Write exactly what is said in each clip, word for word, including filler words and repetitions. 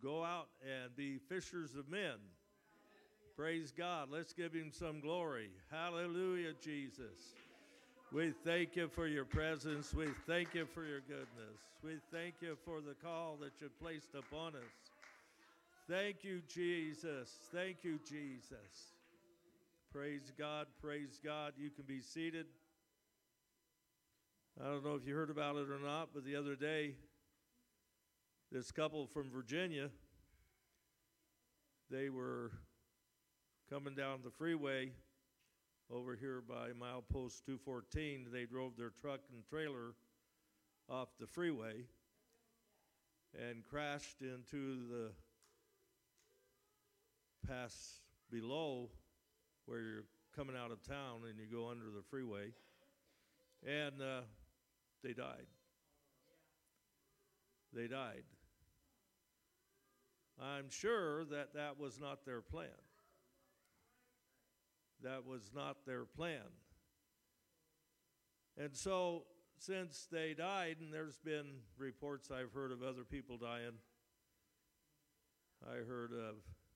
go out and be fishers of men. Praise God. Let's give him some glory. Hallelujah, Jesus. We thank you for your presence. We thank you for your goodness. We thank you for the call that you placed upon us. Thank you, Jesus. Thank you, Jesus. Praise God. Praise God. You can be seated. I don't know if you heard about it or not, but the other day, this couple from Virginia, they were coming down the freeway over here by milepost two fourteen. They drove their truck and trailer off the freeway and crashed into the pass below where you're coming out of town and you go under the freeway. And uh, they died. They died. I'm sure that that was not their plan. That was not their plan. And so, since they died, and there's been reports I've heard of other people dying, I heard of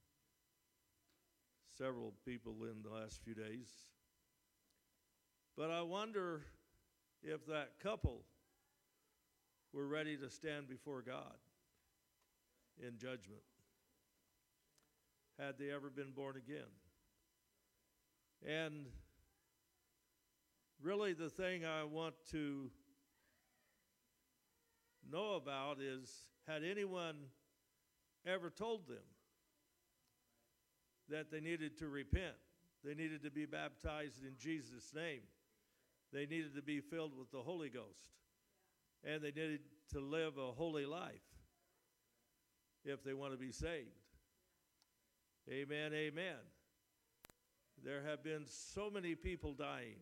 several people in the last few days. But I wonder if that couple were ready to stand before God in judgment. Had they ever been born again? And really the thing I want to know about is, had anyone ever told them that they needed to repent? They needed to be baptized in Jesus' name. They needed to be filled with the Holy Ghost. And they needed to live a holy life if they want to be saved. Amen, amen. There have been so many people dying.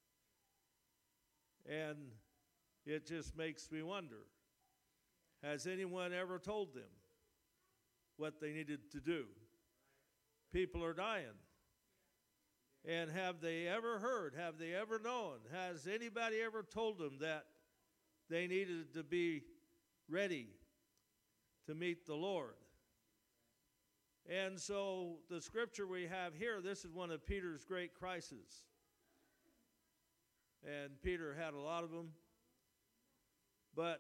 And it just makes me wonder, has anyone ever told them what they needed to do? People are dying. And have they ever heard, have they ever known, has anybody ever told them that they needed to be ready to meet the Lord? And so the scripture we have here, this is one of Peter's great crises. And Peter had a lot of them. But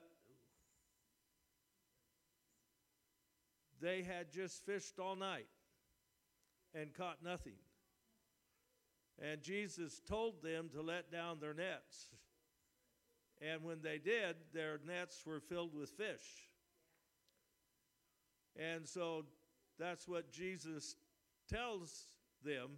they had just fished all night and caught nothing. And Jesus told them to let down their nets. And when they did, their nets were filled with fish. And so that's what Jesus tells them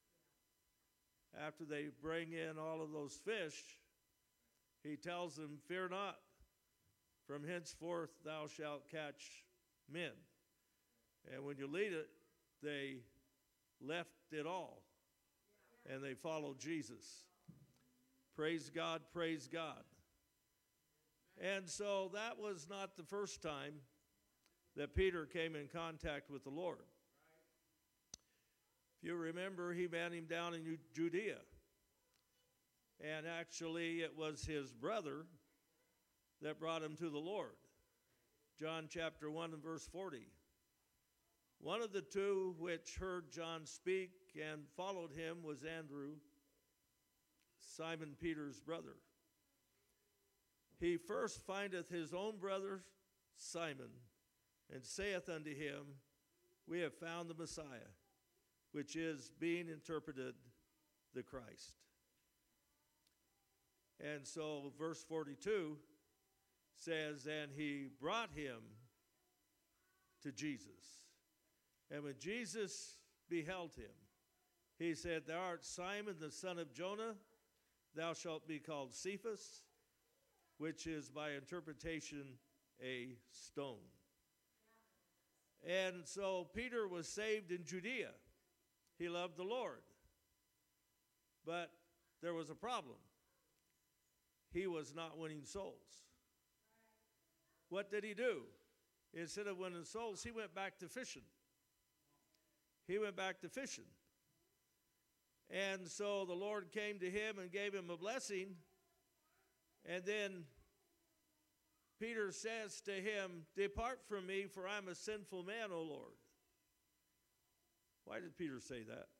after they bring in all of those fish. He tells them, fear not, from henceforth thou shalt catch men. And when you lead it, they left it all and they followed Jesus. Praise God, praise God. And so that was not the first time that Peter came in contact with the Lord. If you remember, he met him down in Judea. And actually, it was his brother that brought him to the Lord. John chapter one and verse forty. One of the two which heard John speak and followed him was Andrew, Simon Peter's brother. He first findeth his own brother Simon, and saith unto him, we have found the Messiah, which is being interpreted the Christ. And so verse forty-two says, and he brought him to Jesus. And when Jesus beheld him, he said, thou art Simon the son of Jonah, thou shalt be called Cephas, which is by interpretation a stone. And so Peter was saved in Judea. He loved the Lord. But there was a problem. He was not winning souls. What did he do? Instead of winning souls, he went back to fishing. He went back to fishing. And so the Lord came to him and gave him a blessing. And then Peter says to him, "Depart from me, for I'm a sinful man, O Lord." Why did Peter say that?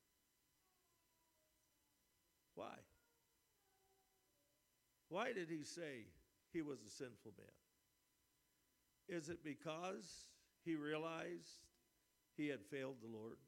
Why? Why did he say he was a sinful man? Is it because he realized he had failed the Lord?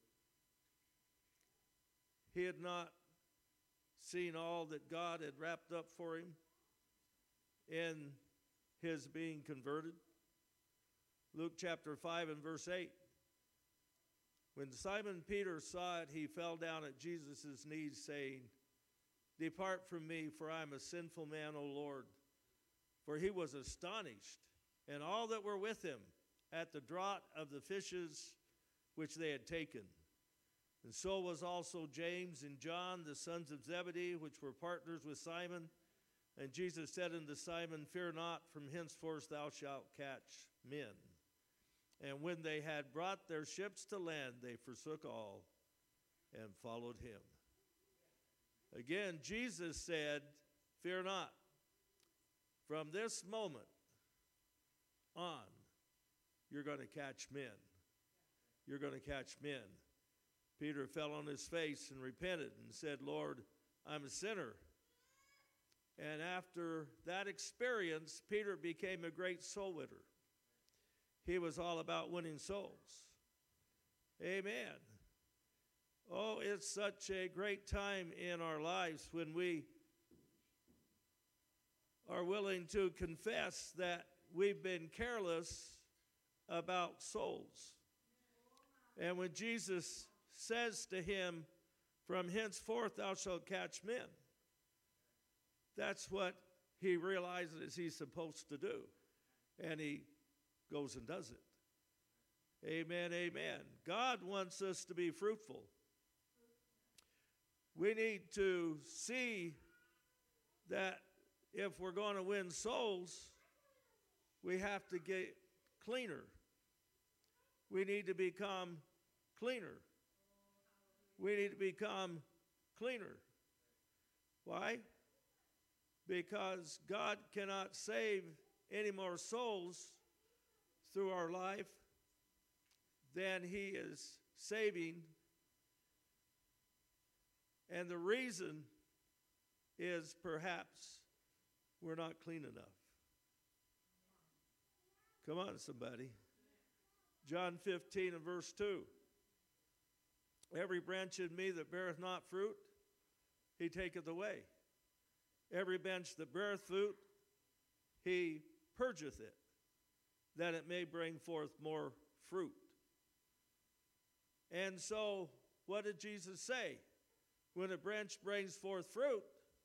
He had not seen all that God had wrapped up for him in his being converted? Luke chapter five and verse eight. When Simon Peter saw it, he fell down at Jesus' knees, saying, "Depart from me, for I am a sinful man, O Lord." For he was astonished, and all that were with him, at the draught of the fishes which they had taken. And so was also James and John, the sons of Zebedee, which were partners with Simon. And Jesus said unto Simon, "Fear not, from henceforth thou shalt catch men." And when they had brought their ships to land, they forsook all and followed him. Again, Jesus said, "Fear not." From this moment on, you're going to catch men. You're going to catch men. Peter fell on his face and repented and said, "Lord, I'm a sinner." And after that experience, Peter became a great soul winner. He was all about winning souls. Amen. Oh, it's such a great time in our lives when we are willing to confess that we've been careless about souls. And when Jesus says to him, "From henceforth thou shalt catch men," that's what he realizes he's supposed to do. And he goes and does it. Amen, amen. God wants us to be fruitful. We need to see that if we're going to win souls, we have to get cleaner. We need to become cleaner. We need to become cleaner. Why? Because God cannot save any more souls through our life than he is saving. And the reason is perhaps we're not clean enough. Come on, somebody. John fifteen and verse two. "Every branch in me that beareth not fruit, he taketh away. Every branch that beareth fruit, he purgeth it, that it may bring forth more fruit." And so, what did Jesus say? When a branch brings forth fruit,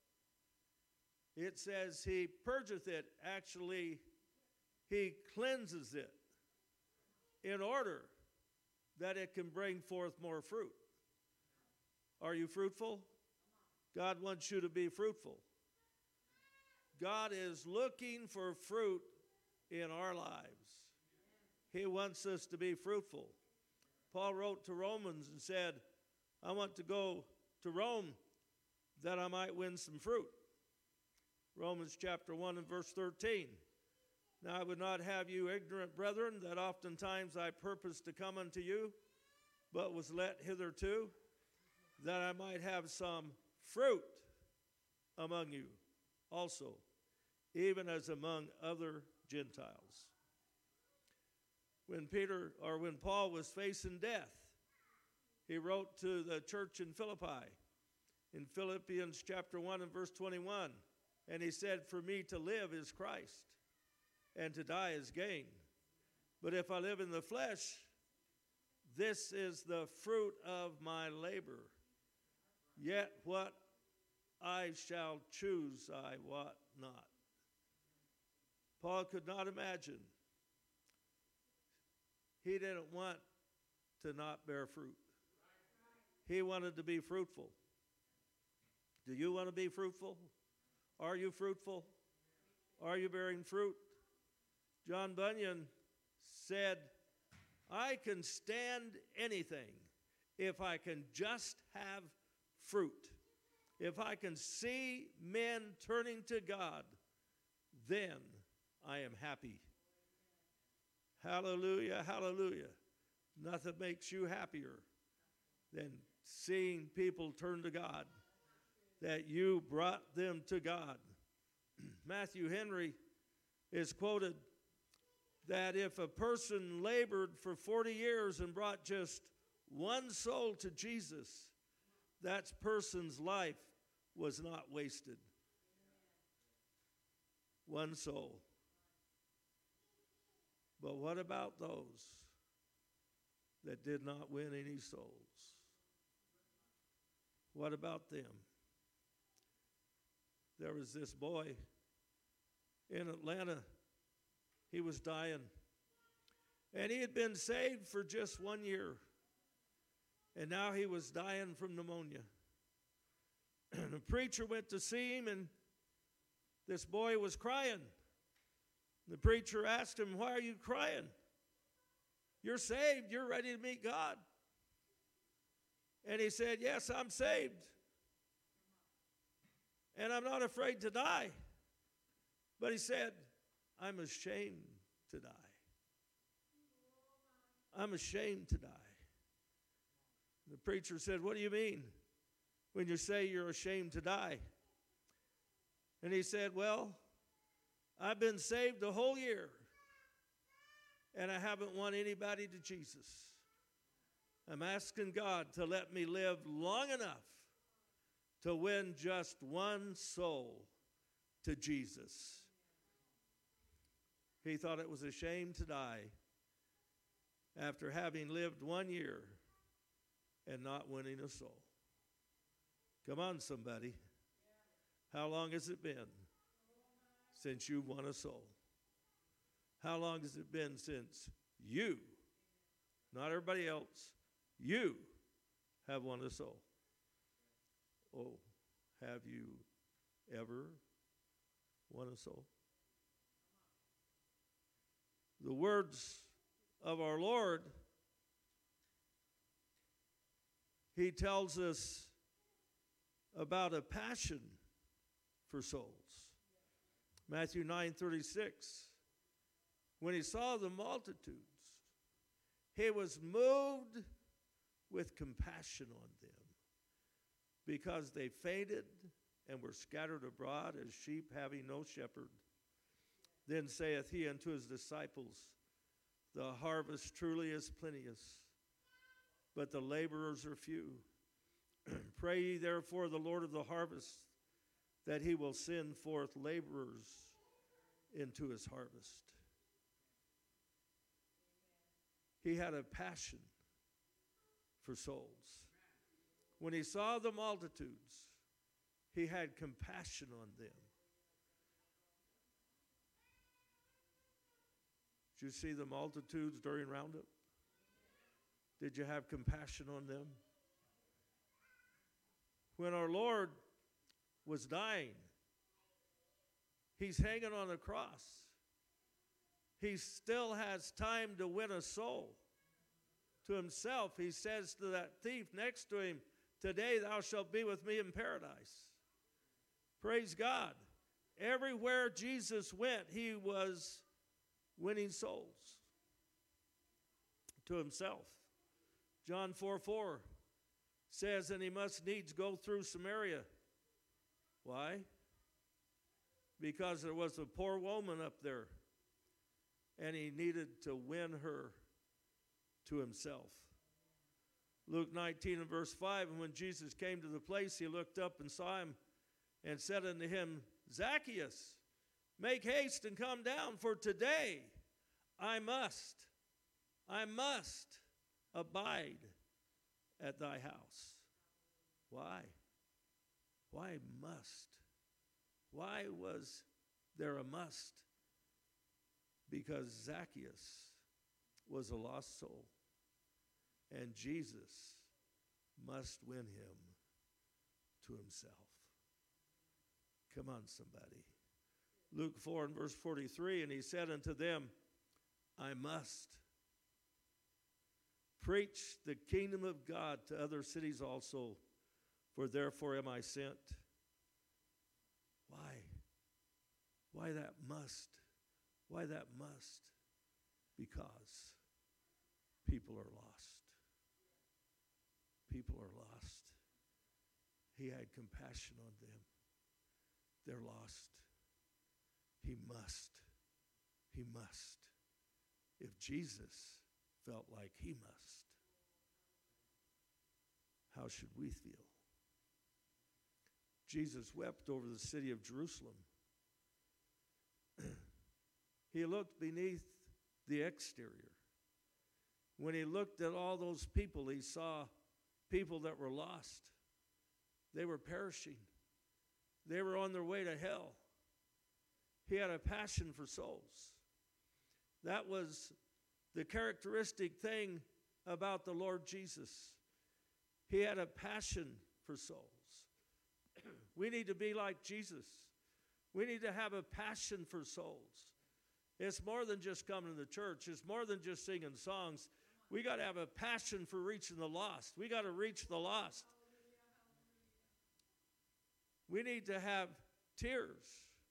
it says he purgeth it. Actually, he cleanses it in order that it can bring forth more fruit. Are you fruitful? God wants you to be fruitful. God is looking for fruit in our lives. He wants us to be fruitful. Paul wrote to Romans and said, "I want to go to Rome that I might win some fruit." Romans chapter one and verse thirteen. "Now I would not have you ignorant, brethren, that oftentimes I purposed to come unto you, but was let hitherto, that I might have some fruit among you also, even as among other Gentiles." When Peter, or when Paul was facing death, he wrote to the church in Philippi, in Philippians chapter one and verse twenty-one, and he said, "For me to live is Christ, and to die is gain. But if I live in the flesh, this is the fruit of my labor. Yet what I shall choose, I wot not." Paul could not imagine. He didn't want to not bear fruit. He wanted to be fruitful. Do you want to be fruitful? Are you fruitful? Are you bearing fruit? John Bunyan said, "I can stand anything if I can just have fruit. If I can see men turning to God, then I am happy. Hallelujah, hallelujah. Nothing makes you happier than seeing people turn to God, that you brought them to God. Matthew Henry is quoted that if a person labored for forty years and brought just one soul to Jesus, that person's life was not wasted. One soul. But what about those that did not win any souls? What about them? There was this boy in Atlanta. He was dying. And he had been saved for just one year. And now he was dying from pneumonia. And a preacher went to see him, and this boy was crying. The preacher asked him, "Why are you crying? You're saved. You're ready to meet God." And he said, "Yes, I'm saved. And I'm not afraid to die." But he said, "I'm ashamed to die. I'm ashamed to die." The preacher said, "What do you mean when you say you're ashamed to die?" And he said, "Well, I've been saved a whole year, and I haven't won anybody to Jesus. I'm asking God to let me live long enough to win just one soul to Jesus." He thought it was a shame to die after having lived one year and not winning a soul. Come on, somebody. How long has it been since you won a soul? How long has it been since you, not everybody else, you have won a soul? Oh, have you ever won a soul? The words of our Lord, he tells us about a passion for souls. Matthew nine thirty-six. When he saw the multitudes, he was moved with compassion on them, because they fainted and were scattered abroad as sheep having no shepherd. Then saith he unto his disciples, "The harvest truly is plenteous, but the laborers are few. Pray ye therefore the Lord of the harvest, that he will send forth laborers into his harvest." He had a passion for souls. When he saw the multitudes, he had compassion on them. Did you see the multitudes during Roundup? Did you have compassion on them? When our Lord was dying, he's hanging on a cross. He still has time to win a soul to himself. He says to that thief next to him, "Today thou shalt be with me in paradise." Praise God. Everywhere Jesus went, he was winning souls to himself. John four four says, "And he must needs go through Samaria." Why? Because there was a poor woman up there, and he needed to win her to himself. Luke nineteen and verse five, "And when Jesus came to the place, he looked up and saw him, and said unto him, Zacchaeus, make haste and come down, for today I must, I must abide at thy house." Why? Why must? Why was there a must? Because Zacchaeus was a lost soul, and Jesus must win him to himself. Come on, somebody. Luke four and verse forty-three, "And he said unto them, I must preach the kingdom of God to other cities also, for therefore am I sent." Why? Why that must? Why that must? Because people are lost. People are lost. He had compassion on them. They're lost. He must. He must. If Jesus felt like he must, how should we feel? Jesus wept over the city of Jerusalem. He looked beneath the exterior. When he looked at all those people, he saw people that were lost. They were perishing. They were on their way to hell. He had a passion for souls. That was the characteristic thing about the Lord Jesus. He had a passion for souls. We need to be like Jesus. We need to have a passion for souls. It's more than just coming to the church. It's more than just singing songs. We got to have a passion for reaching the lost. We got to reach the lost. We need to have tears.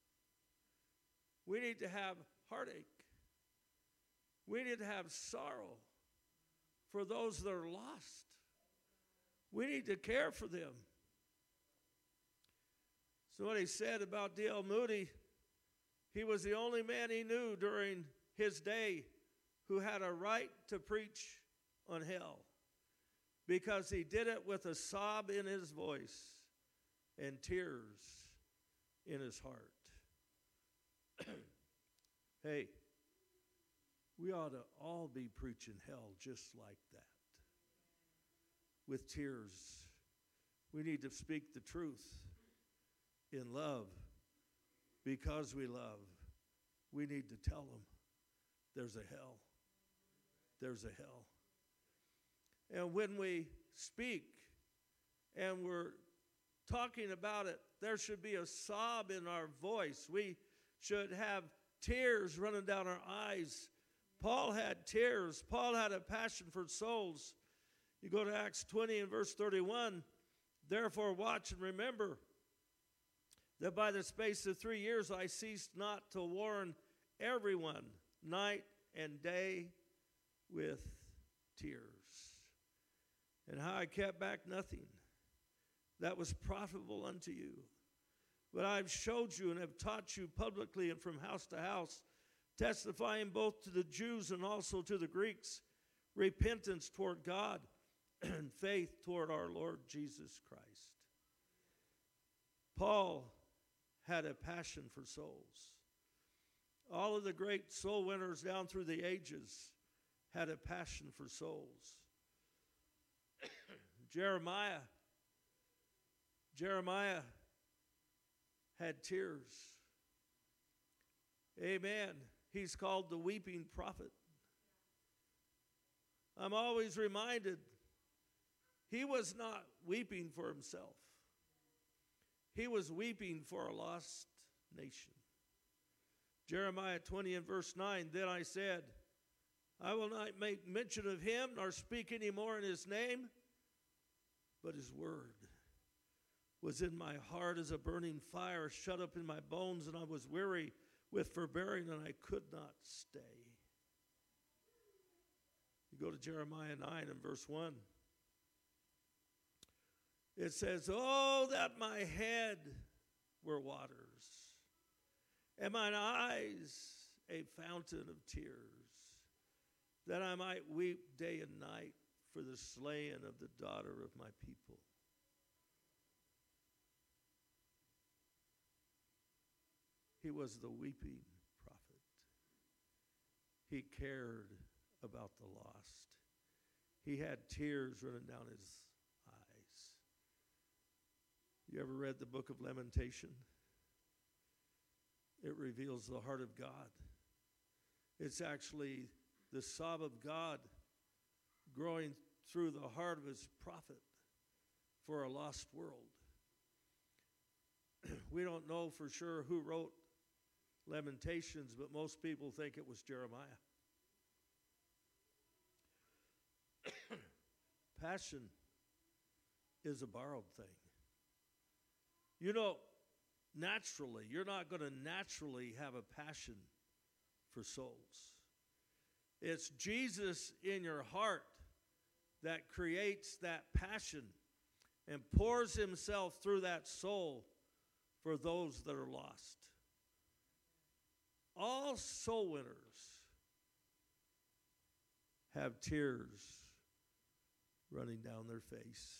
We need to have heartache. We need to have sorrow for those that are lost. We need to care for them. So what he said about D L Moody, he was the only man he knew during his day who had a right to preach on hell, because he did it with a sob in his voice and tears in his heart. Hey, we ought to all be preaching hell just like that, with tears. We need to speak the truth in love. Because we love, we need to tell them there's a hell. There's a hell. And when we speak and we're talking about it, there should be a sob in our voice. We should have tears running down our eyes. Paul had tears. Paul had a passion for souls. You go to Acts twenty and verse thirty-one. Therefore watch and remember that by the space of three years I ceased not to warn everyone night and day with tears. And how I kept back nothing that was profitable unto you. But I've showed you and have taught you publicly and from house to house, testifying both to the Jews and also to the Greeks, repentance toward God and faith toward our Lord Jesus Christ. Paul had a passion for souls. All of the great soul winners down through the ages had a passion for souls. Jeremiah, Jeremiah had tears. Amen. He's called the weeping prophet. I'm always reminded, he was not weeping for himself. He was weeping for a lost nation. Jeremiah twenty and verse nine, then I said, I will not make mention of him, nor speak any more in his name, but his word was in my heart as a burning fire, shut up in my bones, and I was weary with forbearing, and I could not stay. You go to Jeremiah nine and verse one. It says, oh, that my head were waters, and mine eyes a fountain of tears, that I might weep day and night for the slaying of the daughter of my people. He was the weeping prophet. He cared about the lost. He had tears running down his eyes. You ever read the book of Lamentation? It reveals the heart of God. It's actually the sob of God growing through the heart of his prophet for a lost world. We don't know for sure who wrote Lamentations, but most people think it was Jeremiah. Passion is a borrowed thing. You know, naturally, you're not going to naturally have a passion for souls. It's Jesus in your heart that creates that passion and pours himself through that soul for those that are lost. All soul winners have tears running down their face.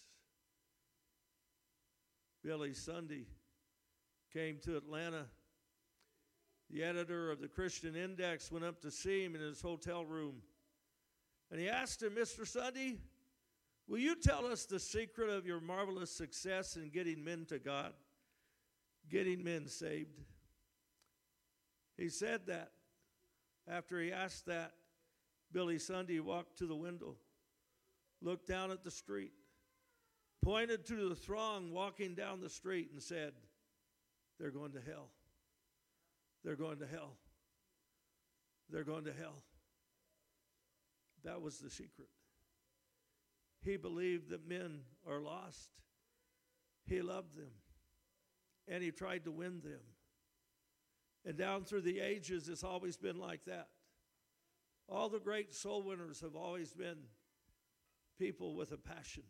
Billy Sunday came to Atlanta. The editor of the Christian Index went up to see him in his hotel room. And he asked him, Mister Sunday, will you tell us the secret of your marvelous success in getting men to God, getting men saved? He said that. After he asked that, Billy Sunday walked to the window, looked down at the street, pointed to the throng walking down the street and said, they're going to hell. They're going to hell. They're going to hell. That was the secret. He believed that men are lost. He loved them. And he tried to win them. And down through the ages, it's always been like that. All the great soul winners have always been people with a passion.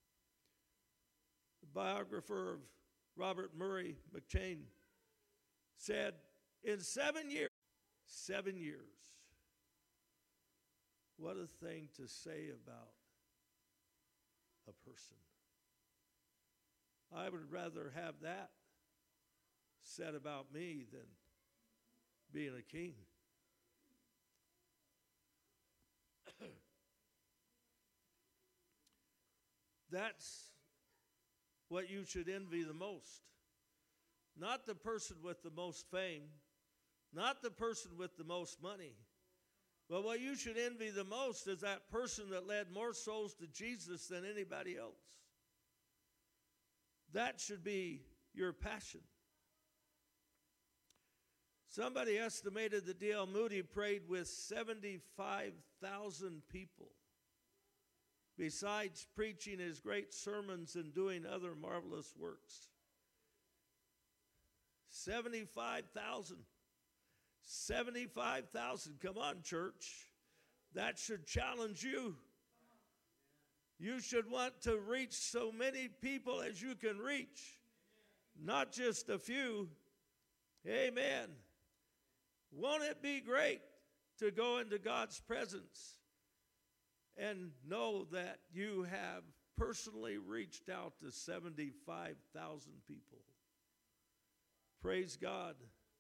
The biographer of Robert Murray McCheyne said, in seven years, seven years, what a thing to say about a person. I would rather have that said about me than being a king. That's what you should envy the most. Not the person with the most fame, not the person with the most money, but what you should envy the most is that person that led more souls to Jesus than anybody else. That should be your passion. Somebody estimated that D L Moody prayed with seventy-five thousand people, besides preaching his great sermons and doing other marvelous works. seventy-five thousand. seventy-five thousand. Come on, church. That should challenge you. You should want to reach so many people as you can reach, not just a few. Amen. Won't it be great to go into God's presence and know that you have personally reached out to seventy-five thousand people? Praise God.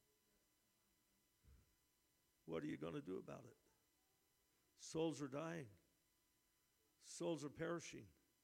What are you going to do about it? Souls are dying. Souls are perishing.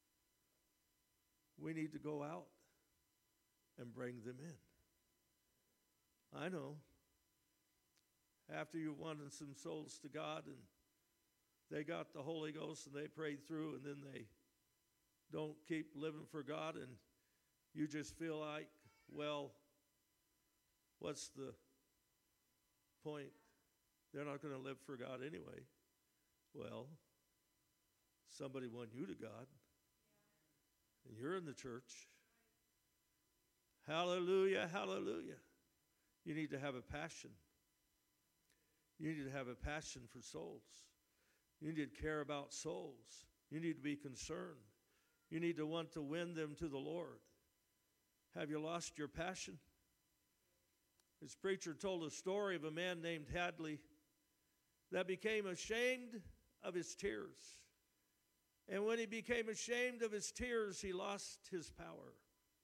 We need to go out and bring them in. I know. After you wanted some souls to God and they got the Holy Ghost and they prayed through and then they don't keep living for God and you just feel like, well, what's the point? They're not going to live for God anyway. Well, somebody won you to God, and you're in the church. Hallelujah, hallelujah. You need to have a passion. You need to have a passion for souls. You need to care about souls. You need to be concerned. You need to want to win them to the Lord. Have you lost your passion? This preacher told a story of a man named Hadley that became ashamed of his tears. And when he became ashamed of his tears, he lost his power.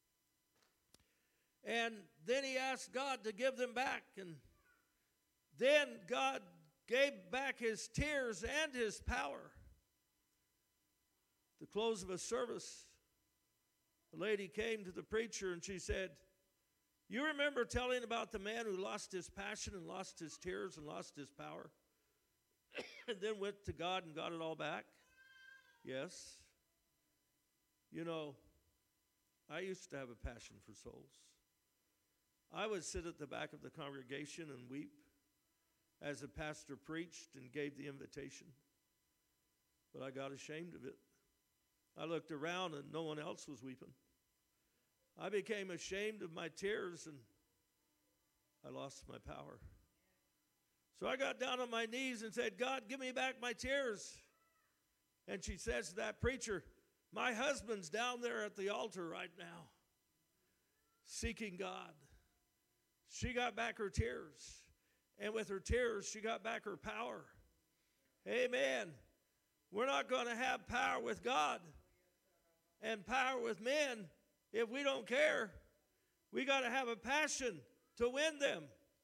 And then he asked God to give them back. And then God gave back his tears and his power. At the close of a service, a lady came to the preacher and she said, you remember telling about the man who lost his passion and lost his tears and lost his power? And then went to God and got it all back? Yes. You know, I used to have a passion for souls. I would sit at the back of the congregation and weep as the pastor preached and gave the invitation. But I got ashamed of it. I looked around and no one else was weeping. I became ashamed of my tears and I lost my power. So I got down on my knees and said, God, give me back my tears. And she says to that preacher, my husband's down there at the altar right now, seeking God. She got back her tears. And with her tears, she got back her power. Amen. We're not going to have power with God and power with men if we don't care. We got to have a passion to win them.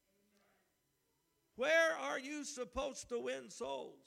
Where are you supposed to win souls?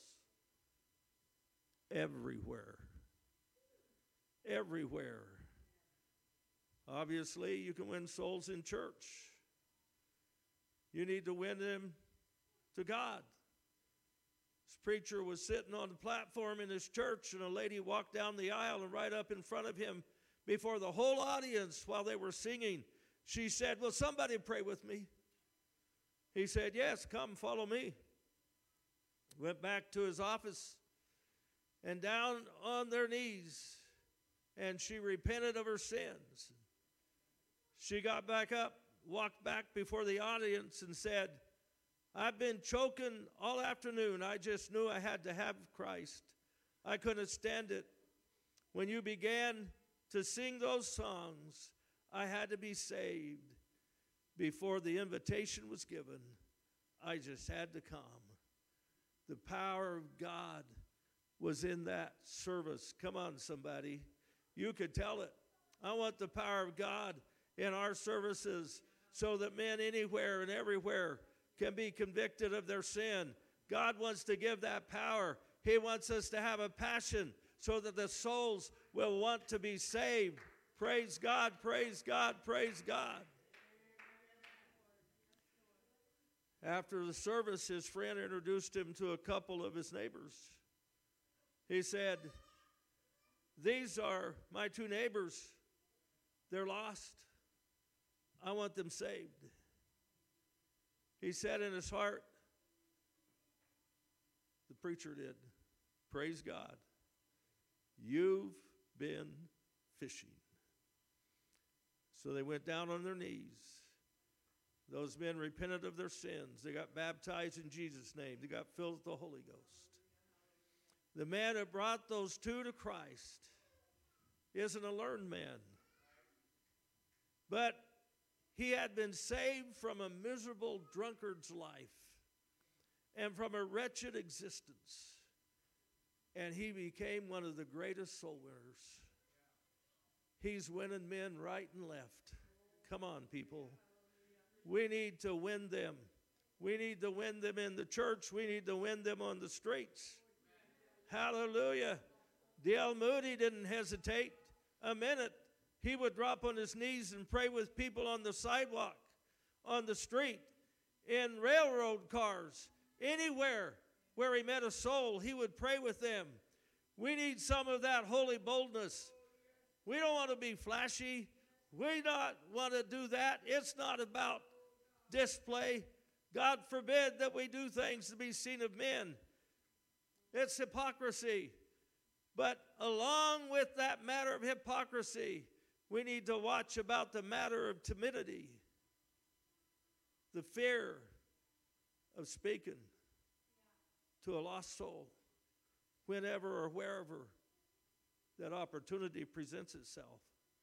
Everywhere. Everywhere. Obviously, you can win souls in church. You need to win them to God. This preacher was sitting on the platform in his church, and a lady walked down the aisle, and right up in front of him, before the whole audience while they were singing, she said, will somebody pray with me? He said, yes, come follow me. Went back to his office and down on their knees, and she repented of her sins. She got back up, walked back before the audience and said, I've been choking all afternoon. I just knew I had to have Christ. I couldn't stand it. When you began to sing those songs, I had to be saved. Before the invitation was given, I just had to come. The power of God was in that service. Come on, somebody. You could tell it. I want the power of God in our services so that men anywhere and everywhere can be convicted of their sin. God wants to give that power. He wants us to have a passion so that the souls will want to be saved. Praise God, praise God, praise God. After the service, his friend introduced him to a couple of his neighbors. He said, these are my two neighbors. They're lost. I want them saved. He said in his heart, the preacher did, praise God, you've been fishing. So they went down on their knees. Those men repented of their sins. They got baptized in Jesus' name. They got filled with the Holy Ghost. The man that brought those two to Christ isn't a learned man. But he had been saved from a miserable drunkard's life and from a wretched existence. And he became one of the greatest soul winners. He's winning men right and left. Come on, people. We need to win them. We need to win them in the church. We need to win them on the streets. Hallelujah. D L Moody didn't hesitate a minute. He would drop on his knees and pray with people on the sidewalk, on the street, in railroad cars, anywhere where he met a soul, he would pray with them. We need some of that holy boldness. We don't want to be flashy. We don't want to do that. It's not about display. God forbid that we do things to be seen of men. It's hypocrisy. But along with that matter of hypocrisy, we need to watch about the matter of timidity, the fear of speaking to a lost soul whenever or wherever that opportunity presents itself.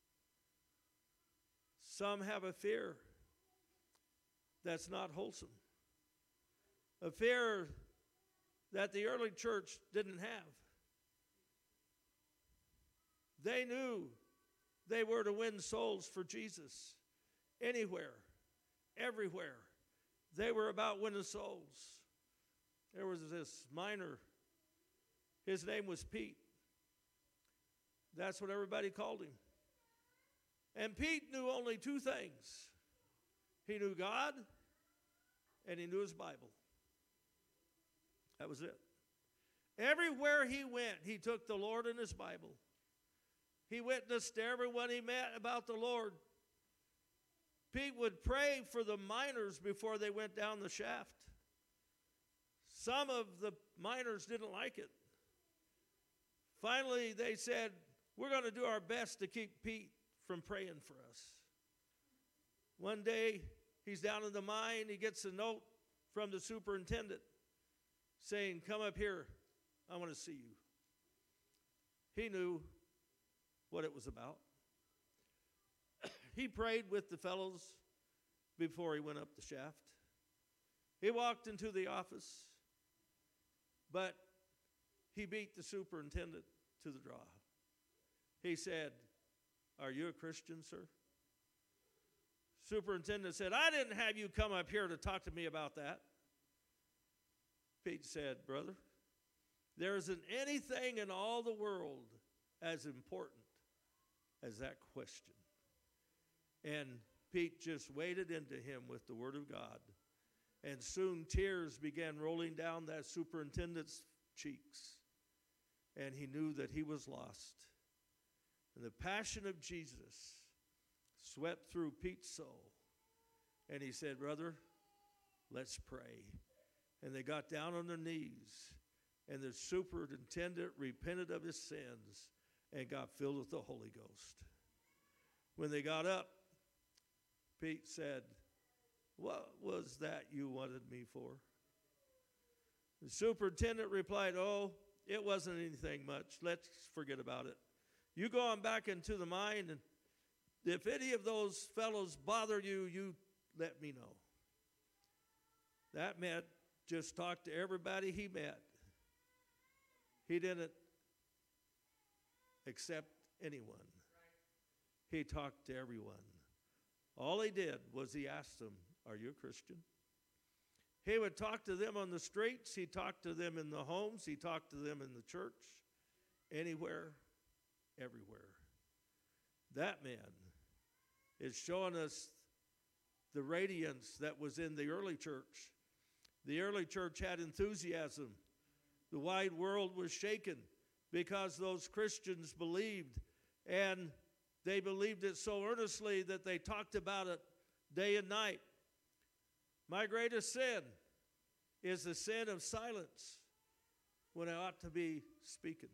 Some have a fear that's not wholesome, a fear that the early church didn't have. They knew they were to win souls for Jesus anywhere, everywhere. They were about winning souls. There was this miner. His name was Pete. That's what everybody called him. And Pete knew only two things. He knew God and he knew his Bible. That was it. Everywhere he went, he took the Lord and his Bible. He witnessed to everyone he met about the Lord. Pete would pray for the miners before they went down the shaft. Some of the miners didn't like it. Finally, they said, we're going to do our best to keep Pete from praying for us. One day, he's down in the mine. He gets a note from the superintendent saying, "Come up here, I want to see you." He knew what it was about. He prayed with the fellows before he went up the shaft. He walked into the office, but he beat the superintendent to the draw. He said, "Are you a Christian, sir?" Superintendent said, "I didn't have you come up here to talk to me about that." Pete said, "Brother, there isn't anything in all the world as important as that question." And Pete just waded into him with the Word of God. And soon tears began rolling down that superintendent's cheeks. And he knew that he was lost. And the passion of Jesus swept through Pete's soul. And he said, "Brother, let's pray." And they got down on their knees. And the superintendent repented of his sins and got filled with the Holy Ghost. When they got up, Pete said, "What was that you wanted me for?" The superintendent replied, "Oh, it wasn't anything much. Let's forget about it. You go on back into the mine, and if any of those fellows bother you, you let me know." That meant just talk to everybody he met. He didn't accept anyone. He talked to everyone. All he did was he asked them, "Are you a Christian?" He would talk to them on the streets. He talked to them in the homes. He talked to them in the church. Anywhere, everywhere. That man is showing us the radiance that was in the early church. The early church had enthusiasm. The wide world was shaken because those Christians believed, and they believed it so earnestly that they talked about it day and night. My greatest sin is the sin of silence when I ought to be speaking.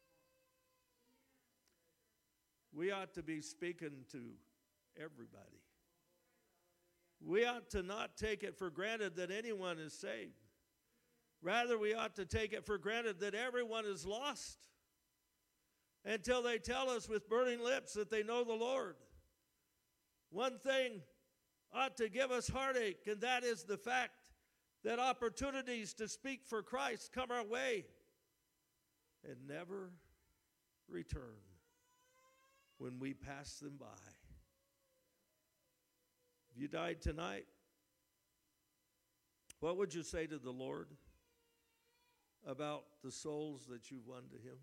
We ought to be speaking to everybody. We ought to not take it for granted that anyone is saved. Rather, we ought to take it for granted that everyone is lost until they tell us with burning lips that they know the Lord. One thing ought to give us heartache, and that is the fact that opportunities to speak for Christ come our way and never return when we pass them by. If you died tonight, what would you say to the Lord about the souls that you've won to Him?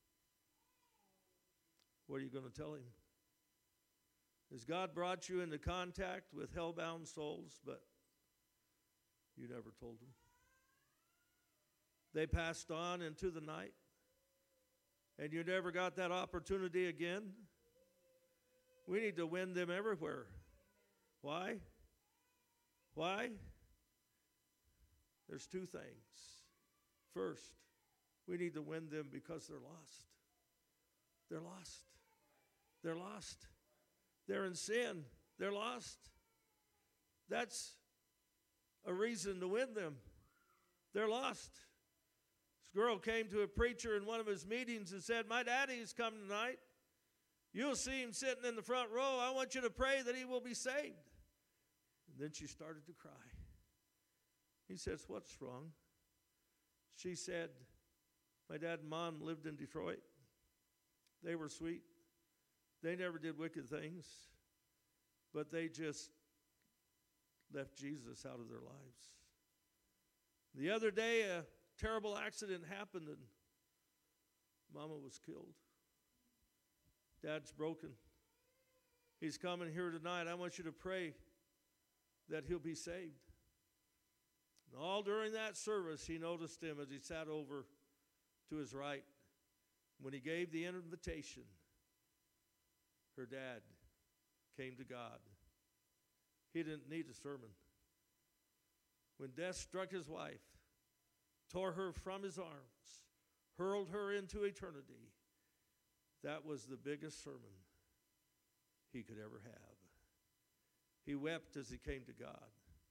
What are you going to tell Him? Has God brought you into contact with hell-bound souls, but you never told them? They passed on into the night, and you never got that opportunity again? We need to win them everywhere. Why? Why? There's two things. First, we need to win them because they're lost. They're lost. They're lost. They're in sin. They're lost. That's a reason to win them. They're lost. This girl came to a preacher in one of his meetings and said, "My daddy's coming tonight. You'll see him sitting in the front row. I want you to pray that he will be saved." And then she started to cry. He says, "What's wrong?" She said, "My dad and mom lived in Detroit. They were sweet. They never did wicked things, but they just left Jesus out of their lives. The other day, a terrible accident happened, and Mama was killed. Dad's broken. He's coming here tonight. I want you to pray that he'll be saved." And all during that service, he noticed him as he sat over to his right. When he gave the invitation, her dad came to God. He didn't need a sermon. When death struck his wife, tore her from his arms, hurled her into eternity, that was the biggest sermon he could ever have. He wept as he came to God.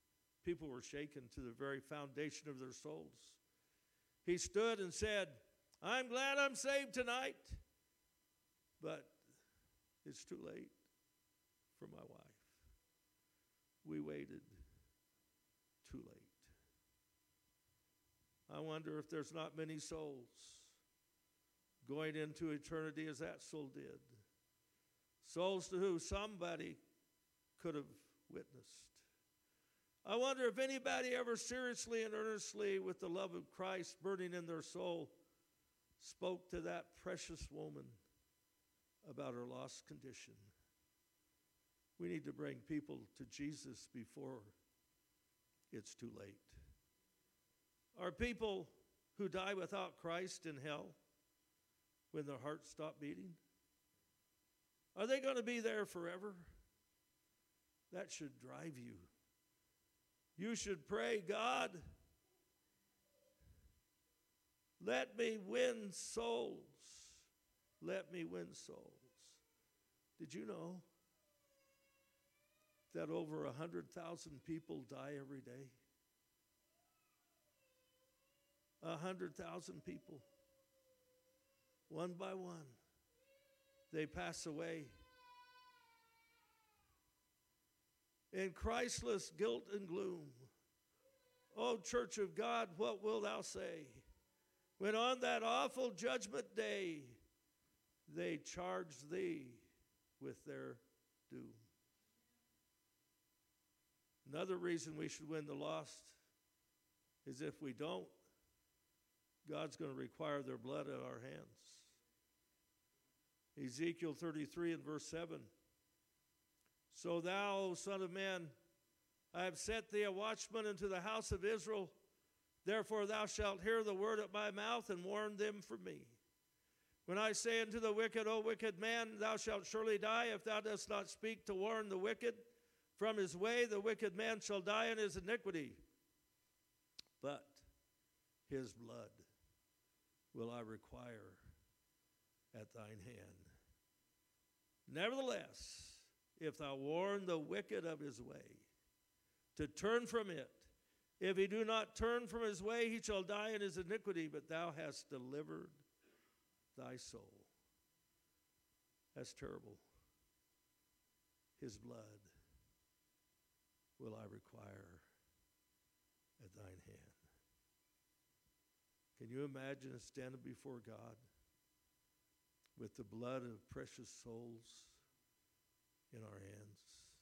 people were shaken to the very foundation of their souls. He stood and said, I'm glad I'm saved tonight, but it's too late for my wife. We waited too late. I wonder if there's not many souls going into eternity as that soul did. Souls to whom somebody could have witnessed. I wonder if anybody ever seriously and earnestly, with the love of Christ burning in their soul, spoke to that precious woman about her lost condition. We need to bring people to Jesus before it's too late. Are people who die without Christ in hell when their hearts stop beating? Are they going to be there forever? That should drive you. You should pray, God, let me win souls. Let me win souls. Did you know that over one hundred thousand people die every day? one hundred thousand people. One by one, they pass away. In Christless guilt and gloom. O Church of God, what wilt thou say? When on that awful judgment day, they charge thee with their doom. Another reason we should win the lost is if we don't, God's going to require their blood at our hands. Ezekiel thirty-three and verse seven. So thou, O son of man, I have set thee a watchman into the house of Israel. Therefore thou shalt hear the word of my mouth and warn them from me. When I say unto the wicked, O wicked man, thou shalt surely die, if thou dost not speak to warn the wicked from his way, the wicked man shall die in his iniquity. But his blood will I require at thine hand. Nevertheless, if thou warn the wicked of his way, to turn from it, if he do not turn from his way, he shall die in his iniquity, but thou hast delivered thy soul. That's terrible. His blood will I require at thine hand. Can you imagine us standing before God with the blood of precious souls in our hands?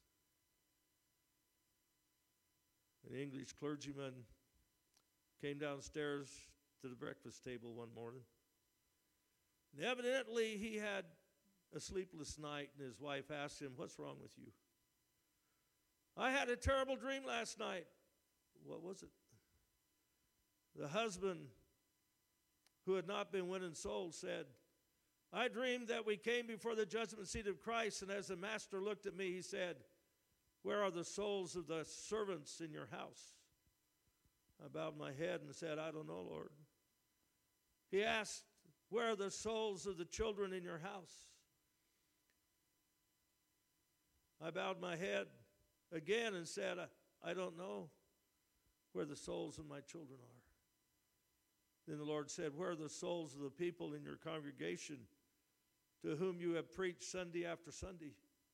An English clergyman came downstairs to the breakfast table one morning. And evidently he had a sleepless night, and his wife asked him, "What's wrong with you?" "I had a terrible dream last night." "What was it?" The husband, who had not been winning souls, said, "I dreamed that we came before the judgment seat of Christ, and as the master looked at me, he said, 'Where are the souls of the servants in your house?' I bowed my head and said, 'I don't know, Lord.' He asked, 'Where are the souls of the children in your house?' I bowed my head again and said, I, I don't know where the souls of my children are. Then the Lord said, 'Where are the souls of the people in your congregation to whom you have preached Sunday after Sunday?'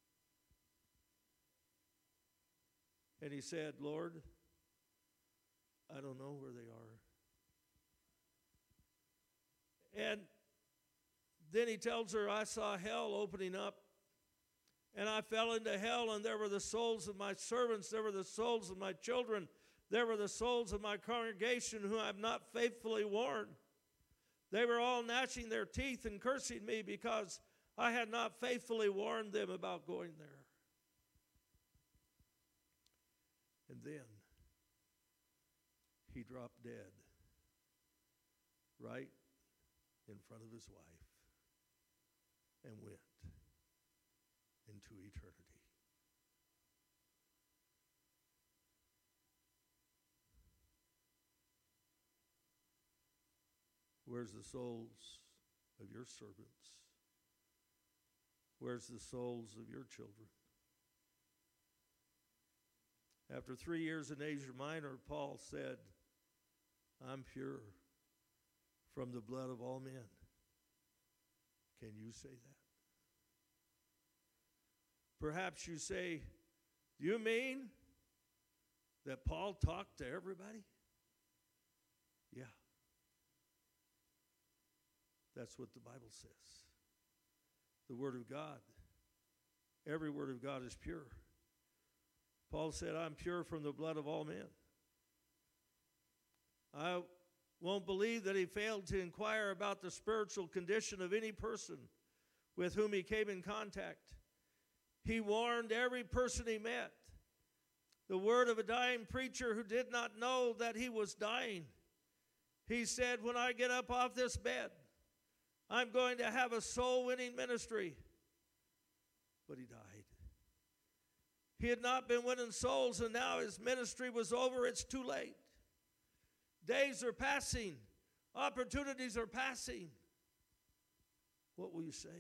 And he said, 'Lord, I don't know where they are.' And then he tells her, 'I saw hell opening up, and I fell into hell, and there were the souls of my servants, there were the souls of my children, there were the souls of my congregation whom I have not faithfully warned. They were all gnashing their teeth and cursing me because I had not faithfully warned them about going there.' And then he dropped dead right in front of his wife and went into eternity. Where's the souls of your servants? Where's the souls of your children? After three years in Asia Minor, Paul said, I'm pure from the blood of all men. Can you say that? Perhaps you say, do you mean that Paul talked to everybody? Yeah. That's what the Bible says. The Word of God. Every word of God is pure. Paul said, I'm pure from the blood of all men. I won't believe that he failed to inquire about the spiritual condition of any person with whom he came in contact. He warned every person he met. The word of a dying preacher who did not know that he was dying. He said, when I get up off this bed, I'm going to have a soul-winning ministry. But he died. He had not been winning souls, and now his ministry was over. It's too late. Days are passing. Opportunities are passing. What will you say?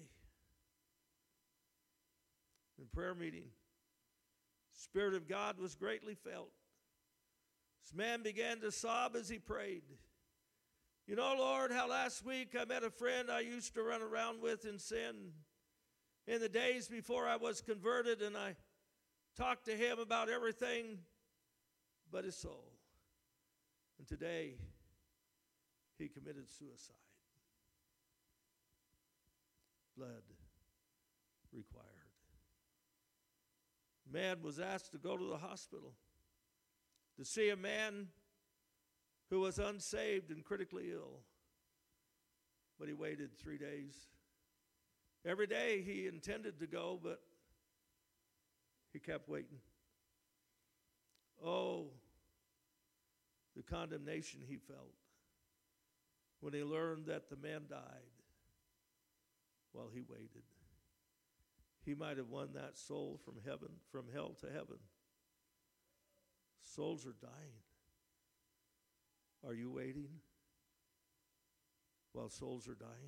In prayer meeting, Spirit of God was greatly felt. This man began to sob as he prayed. You know, Lord, how last week I met a friend I used to run around with in sin in the days before I was converted, and I talked to him about everything but his soul. And today, he committed suicide. Blood required. Man was asked to go to the hospital to see a man who was unsaved and critically ill. But he waited three days. Every day he intended to go, but he kept waiting. Oh, the condemnation he felt when he learned that the man died while he waited. He might have won that soul from heaven, from hell to heaven. Souls are dying. Are you waiting while souls are dying?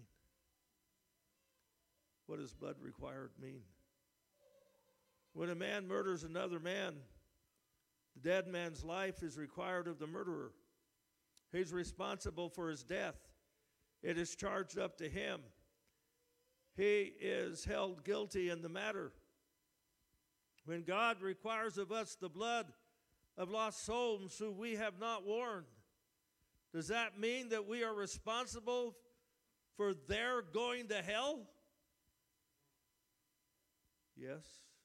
What does blood required mean? When a man murders another man, the dead man's life is required of the murderer. He's responsible for his death. It is charged up to him. He is held guilty in the matter. When God requires of us the blood of lost souls who we have not warned, does that mean that we are responsible for their going to hell? Yes.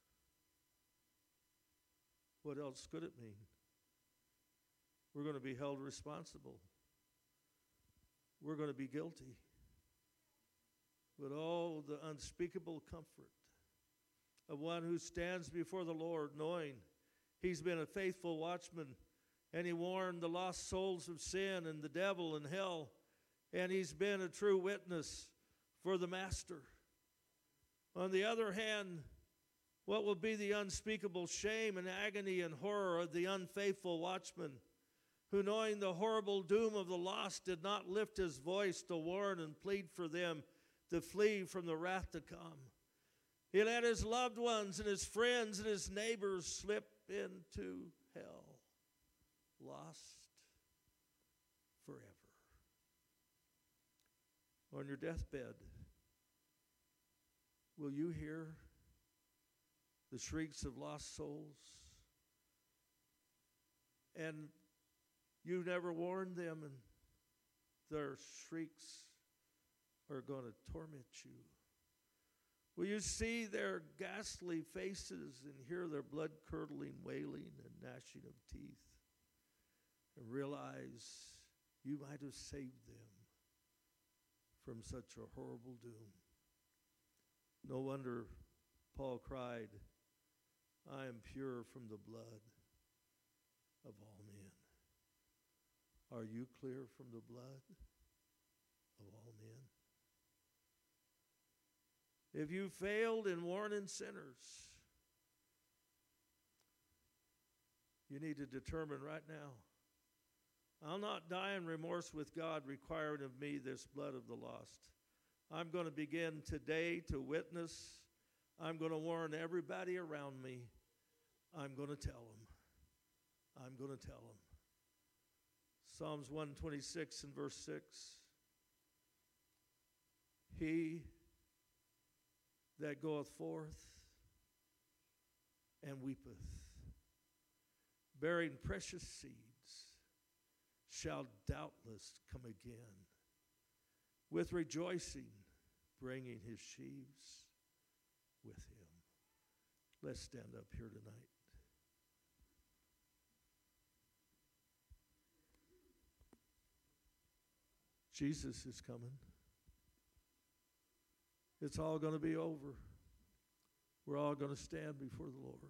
What else could it mean? We're going to be held responsible. We're going to be guilty. But oh, the unspeakable comfort of one who stands before the Lord knowing he's been a faithful watchman, and he warned the lost souls of sin and the devil and hell, and he's been a true witness for the Master. On the other hand, what will be the unspeakable shame and agony and horror of the unfaithful watchman who, knowing the horrible doom of the lost, did not lift his voice to warn and plead for them to flee from the wrath to come. He let his loved ones and his friends and his neighbors slip into hell, lost forever. On your deathbed, will you hear the shrieks of lost souls? And you never warned them, and their shrieks are going to torment you. Will you see their ghastly faces and hear their blood-curdling wailing and gnashing of teeth and realize you might have saved them from such a horrible doom? No wonder Paul cried, I am pure from the blood of all men. Are you clear from the blood of all men? If you failed in warning sinners, you need to determine right now, I'll not die in remorse with God requiring of me this blood of the lost. I'm going to begin today to witness. I'm going to warn everybody around me. I'm going to tell them. I'm going to tell them. Psalms one twenty-six and verse six. He that goeth forth and weepeth, bearing precious seeds, shall doubtless come again, with rejoicing, bringing his sheaves with him. Let's stand up here tonight. Jesus is coming. It's all going to be over. We're all going to stand before the Lord.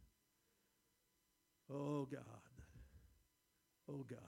Oh God. Oh God.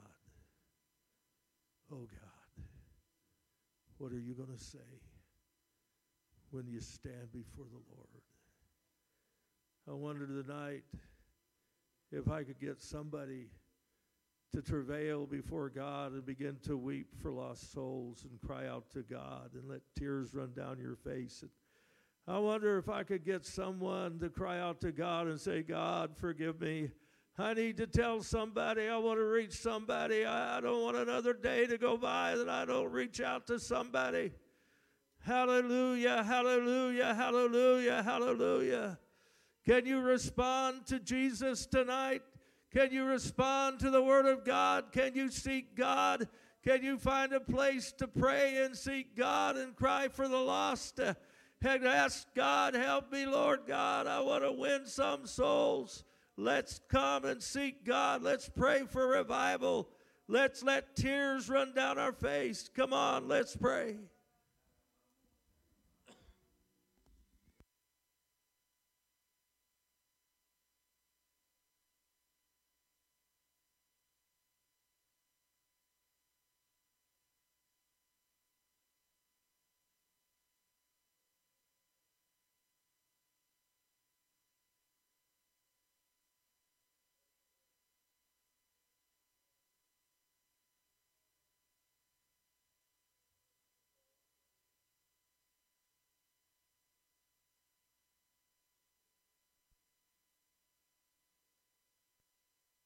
Oh God. What are you going to say when you stand before the Lord? I wonder tonight if I could get somebody to travail before God and begin to weep for lost souls and cry out to God and let tears run down your face. And I wonder if I could get someone to cry out to God and say, God, forgive me. I need to tell somebody. I want to reach somebody. I don't want another day to go by that I don't reach out to somebody. Hallelujah, hallelujah, hallelujah, hallelujah. Can you respond to Jesus tonight? Can you respond to the Word of God? Can you seek God? Can you find a place to pray and seek God and cry for the lost? Uh, and ask God, help me, Lord God. I want to win some souls. Let's come and seek God. Let's pray for revival. Let's let tears run down our face. Come on, let's pray.